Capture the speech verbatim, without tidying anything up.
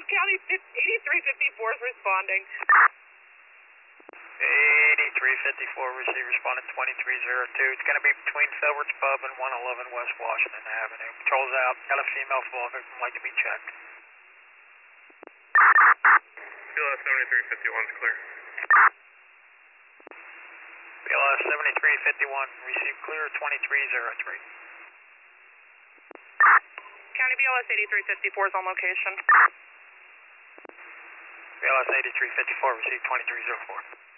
County eighty-three fifty-four is responding. eighty-three fifty-four, receive respondent twenty-three oh two. It's going to be between Filbert's Pub and one eleven West Washington Avenue. Patrol's out. Got a female fall victim like to be checked. B L S seventy-three fifty-one is clear. B L S seventy-three fifty-one, receive clear twenty-three oh three. County B L S eighty-three fifty-four is on location. B L S eighty-three fifty-four, receive twenty-three oh four.